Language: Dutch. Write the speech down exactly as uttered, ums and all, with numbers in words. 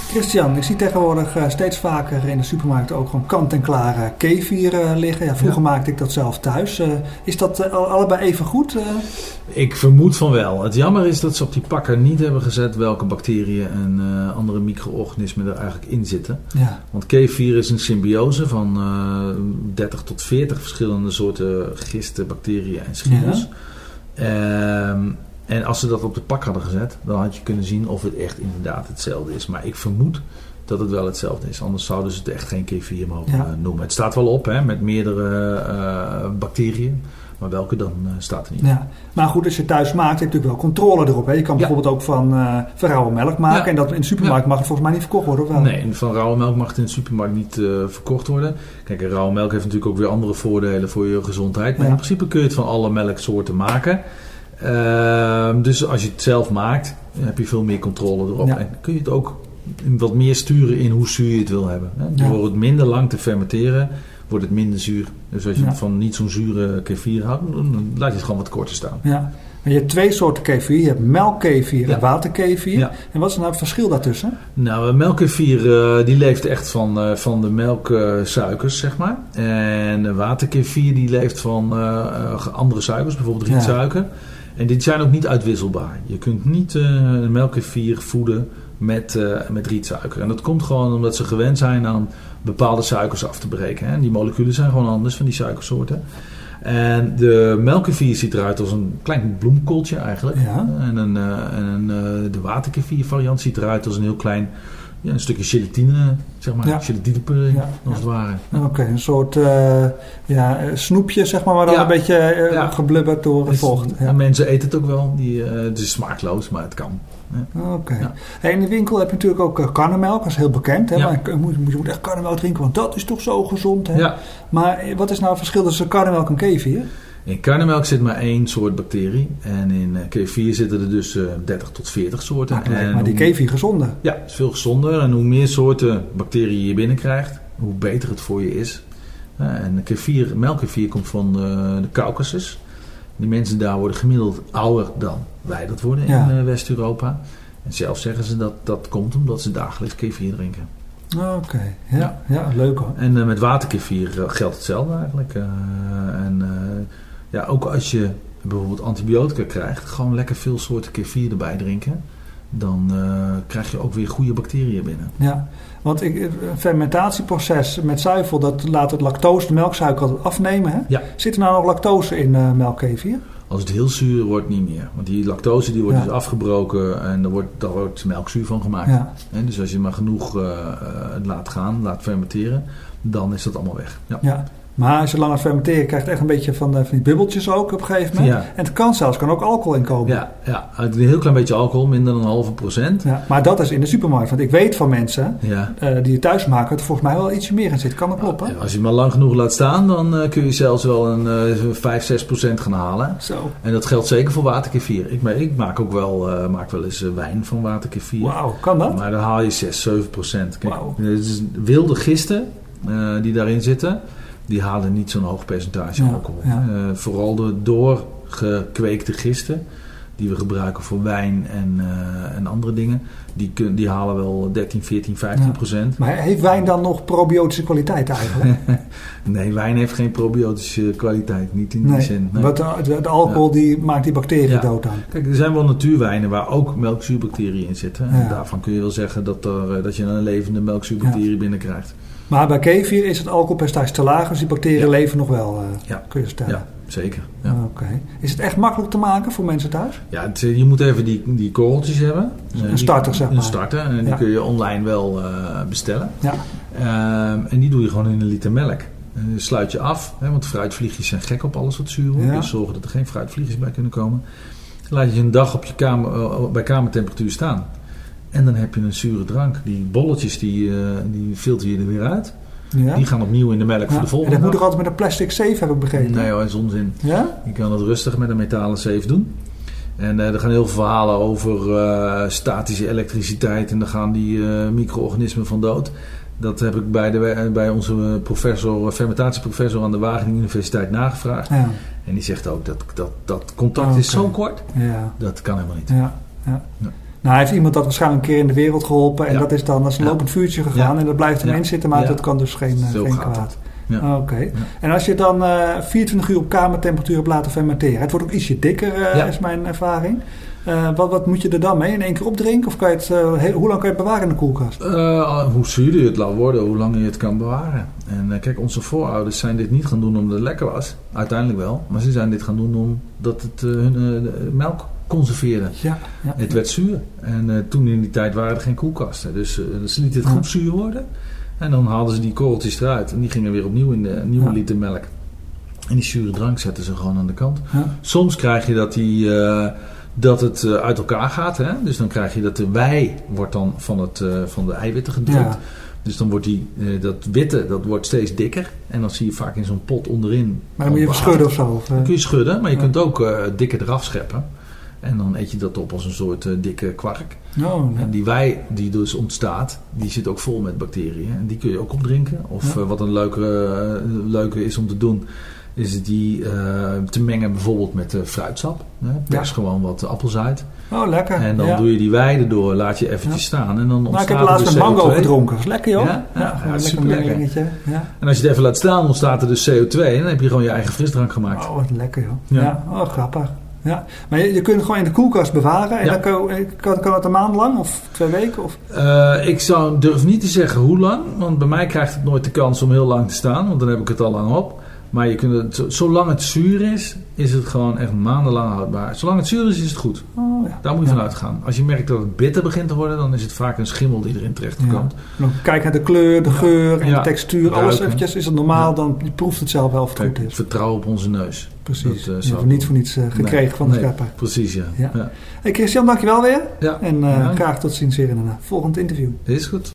Christian, ik zie tegenwoordig uh, steeds vaker in de supermarkt ook gewoon kant-en-klare kefir uh, liggen. Ja, vroeger ja. maakte ik dat zelf thuis. Uh, is dat uh, allebei even goed? Uh? Ik vermoed van wel. Het jammer is dat ze op die pakken niet hebben gezet welke bacteriën en uh, andere micro-organismen er eigenlijk in zitten. Ja. Want kefir is een symbiose van uh, dertig tot veertig verschillende soorten gisten, bacteriën en schimmels. Ja. Um, En als ze dat op de pak hadden gezet, dan had je kunnen zien of het echt inderdaad hetzelfde is. Maar ik vermoed dat het wel hetzelfde is. Anders zouden ze het echt geen kefir mogen ja. noemen. Het staat wel op, hè, met meerdere uh, bacteriën. Maar welke dan uh, staat er niet. Ja. Maar goed, als je thuis maakt, heb je natuurlijk wel controle erop. Hè? Je kan bijvoorbeeld ja. ook van, uh, van rauwe melk maken. Ja. En dat in de supermarkt ja. mag het volgens mij niet verkocht worden, of wel? Nee, van rauwe melk mag het in de supermarkt niet uh, verkocht worden. Kijk, rauwe melk heeft natuurlijk ook weer andere voordelen voor je gezondheid. Maar ja. in principe kun je het van alle melksoorten maken. Uh, dus als je het zelf maakt, heb je veel meer controle erop. Ja. En kun je het ook wat meer sturen in hoe zuur je het wil hebben. Hè? Door ja. het minder lang te fermenteren, wordt het minder zuur. Dus als je ja. van niet zo'n zure kefir houdt, dan laat je het gewoon wat korter staan. Ja. Maar je hebt twee soorten kefir. Je hebt melkkefir ja. en waterkefir. Ja. En wat is nou het verschil daartussen? Nou, melkkefir uh, die leeft echt van, uh, van de melksuikers, uh, zeg maar. En waterkefir die leeft van uh, andere suikers, bijvoorbeeld rietsuiker. Ja. En dit zijn ook niet uitwisselbaar. Je kunt niet uh, een melkkefir voeden met, uh, met rietsuiker. En dat komt gewoon omdat ze gewend zijn aan bepaalde suikers af te breken. Hè? En die moleculen zijn gewoon anders van die suikersoorten. En de melkkefir ziet eruit als een klein bloemkooltje eigenlijk. Ja. En, een, uh, en een, uh, de waterkefir variant ziet eruit als een heel klein... Ja, een stukje gelatine, zeg maar, ja. gelatinepudding, ja. als het ware. Oké, okay, een soort uh, ja, snoepje, zeg maar, maar dan ja. een beetje uh, ja. geblubberd door het vocht. Ja. Mensen eten het ook wel, die, uh, het is smaakloos, maar het kan. Ja. Oké. Okay. Ja. Hey, in de winkel heb je natuurlijk ook uh, karnemelk, dat is heel bekend. Hè? Ja. Maar je moet, je moet echt karnemelk drinken, want dat is toch zo gezond. Hè? Ja. Maar wat is nou het verschil tussen karnemelk en kefir? In karnemelk zit maar één soort bacterie. En in uh, kefir zitten er dus uh, dertig tot veertig soorten. Maar, en maar die hoe... kefir gezonder? Ja, het is veel gezonder. En hoe meer soorten bacteriën je binnenkrijgt, hoe beter het voor je is. Uh, en kefir, melkkefir komt van uh, de Caucasus. Die mensen daar worden gemiddeld ouder dan wij dat worden in ja. uh, West-Europa. En zelf zeggen ze dat dat komt omdat ze dagelijks kefir drinken. Oké, okay. ja, ja. ja, leuk hoor. En uh, met waterkefir uh, geldt hetzelfde eigenlijk. Uh, en uh, ja, ook als je bijvoorbeeld antibiotica krijgt, gewoon lekker veel soorten kefir erbij drinken. Dan uh, krijg je ook weer goede bacteriën binnen. Ja, want ik, een fermentatieproces met zuivel, dat laat het lactose, de melksuiker altijd afnemen. Hè? Ja. Zit er nou nog lactose in uh, melkkefir? Als het heel zuur wordt, niet meer. Want die lactose die wordt ja. dus afgebroken en daar wordt, daar wordt melkzuur van gemaakt. Ja. En dus als je maar genoeg uh, uh, laat gaan, laat fermenteren, dan is dat allemaal weg. Ja. Ja. Maar als je langer fermenteren, krijg je echt een beetje van, van die bubbeltjes ook op een gegeven moment. Ja. En het kan zelfs, kan ook alcohol in komen. Ja, ja, een heel klein beetje alcohol, minder dan een halve procent. Ja, maar dat is in de supermarkt. Want ik weet van mensen ja. uh, die het thuis maken, dat er volgens mij wel ietsje meer in zit. Kan dat kloppen? Ja, als je het maar lang genoeg laat staan, dan uh, kun je zelfs wel een uh, vijf, zes procent gaan halen. Zo. En dat geldt zeker voor waterkefir. Ik, ik maak ook wel, uh, maak wel eens uh, wijn van waterkefir. Wauw, kan dat? Maar dan haal je zes, zeven procent. Kijk, het is wilde gisten uh, die daarin zitten. Die halen niet zo'n hoog percentage ja, alcohol. Ja. Uh, vooral de doorgekweekte gisten die we gebruiken voor wijn en, uh, en andere dingen, die, kun, die halen wel dertien, veertien, vijftien procent. Ja. Maar heeft wijn dan nog probiotische kwaliteit eigenlijk? Nee, wijn heeft geen probiotische kwaliteit. Niet in die nee, zin. Nee. Want de, de alcohol ja. die maakt die bacteriën ja. dood aan. Kijk, er zijn wel natuurwijnen waar ook melkzuurbacteriën in zitten. Ja. En daarvan kun je wel zeggen dat, er, dat je een levende melkzuurbacterie ja. binnenkrijgt. Maar bij kefir is het alcoholpercentage te laag, dus die bacteriën ja. leven nog wel, uh, ja. kun je stellen. Ja, zeker. Ja. Oké. Okay. Is het echt makkelijk te maken voor mensen thuis? Ja, het, je moet even die, die korreltjes hebben. Een starter, zeg maar. Een starter, en die ja. kun je online wel uh, bestellen. Ja. Uh, en die doe je gewoon in een liter melk. En je sluit je af, hè, want fruitvliegjes zijn gek op alles wat zuur wordt. Ja. Dus zorgen dat er geen fruitvliegjes bij kunnen komen. Dan laat je een dag op je kamer, uh, bij kamertemperatuur staan. En dan heb je een zure drank. Die bolletjes die, uh, die filter je er weer uit. Ja. Die gaan opnieuw in de melk ja. voor de volgende En dat dag. moet toch altijd met een plastic zeef, heb ik begrepen? Nee hoor, dat is onzin. Ja? Je kan het rustig met een metalen zeef doen. En uh, er gaan heel veel verhalen over uh, statische elektriciteit. En dan gaan die uh, micro-organismen van dood. Dat heb ik bij, de, bij onze professor, fermentatieprofessor aan de Wageningen Universiteit nagevraagd. Ja. En die zegt ook dat dat, dat contact okay. is zo kort. Ja. Dat kan helemaal niet. Ja. Ja. Ja. Nou, heeft iemand dat waarschijnlijk een keer in de wereld geholpen en ja. dat is dan als een ja. lopend vuurtje gegaan ja. en dat blijft erin ja. zitten, maar ja. dat kan dus geen, uh, geen kwaad. Ja. Oké. Okay. Ja. En als je dan uh, vierentwintig uur op kamertemperatuur hebt laten fermenteren, het wordt ook ietsje dikker, uh, ja. is mijn ervaring. Uh, wat, wat moet je er dan mee? In één keer opdrinken? Of kan je het, uh, heel, hoe lang kan je het bewaren in de koelkast? Uh, hoe zuurder je het laat worden, hoe langer je het kan bewaren. En uh, kijk, onze voorouders zijn dit niet gaan doen omdat het lekker was. Uiteindelijk wel. Maar ze zijn dit gaan doen omdat het uh, hun uh, melk conserveerde. Ja, ja, het ja. werd zuur. En uh, toen in die tijd waren er geen koelkasten. Dus uh, ze lieten het ja. goed zuur worden. En dan haalden ze die korreltjes eruit. En die gingen weer opnieuw in de nieuwe ja. liter melk. En die zure drank zetten ze gewoon aan de kant. Ja. Soms krijg je dat die... Uh, dat het uh, uit elkaar gaat. Hè? Dus dan krijg je dat de wei wordt dan van, het, uh, van de eiwitten gedrukt. Ja. Dus dan wordt die, uh, dat witte dat wordt steeds dikker. En dan zie je vaak in zo'n pot onderin. Maar dan moet je even schudden of zo? Of, uh... Dan kun je schudden, maar je ja. kunt ook uh, dikker eraf scheppen. En dan eet je dat op als een soort uh, dikke kwark. Oh, ja. En die wei die dus ontstaat, die zit ook vol met bacteriën. En die kun je ook opdrinken. Of ja. uh, wat een leuke, uh, leuke is om te doen... is die uh, te mengen bijvoorbeeld met uh, fruitsap. Hè? Pers ja. gewoon wat appelzuid. Oh, lekker. En dan ja. doe je die weide door, laat je eventjes ja. staan. En dan ontstaat nou, ik heb laatst dus een mango C O twee. gedronken. Dat is lekker, joh. Ja, ja, ja, ja, ja super lekker. Ja. En als je het even laat staan, ontstaat er dus C O twee. En dan heb je gewoon je eigen frisdrank gemaakt. Oh, wat lekker, joh. Ja, ja. Oh, grappig. Ja. Maar je, je kunt het gewoon in de koelkast bewaren. En ja. dan kan, kan, kan het een maand lang of twee weken? Of? Uh, ik zou durf niet te zeggen hoe lang. Want bij mij krijgt het nooit de kans om heel lang te staan. Want dan heb ik het al lang op. Maar je kunt het, zolang het zuur is, is het gewoon echt maandenlang houdbaar. Zolang het zuur is, is het goed. Oh, ja. Daar moet je ja. van uitgaan. Als je merkt dat het bitter begint te worden, dan is het vaak een schimmel die erin terecht komt. Ja. Kijk naar de kleur, de geur en ja. de textuur. Alles Ruiken. eventjes. Is het normaal, ja. dan je proeft het zelf wel of het Kijk, goed is. Vertrouw op onze neus. Precies. Dat, uh, je hebt niet voor niets uh, gekregen nee. van de schepper. Nee, precies, ja. ja. ja. Hey Christian, dankjewel weer. Ja. En uh, ja. graag tot ziens weer in een volgend interview. Is goed.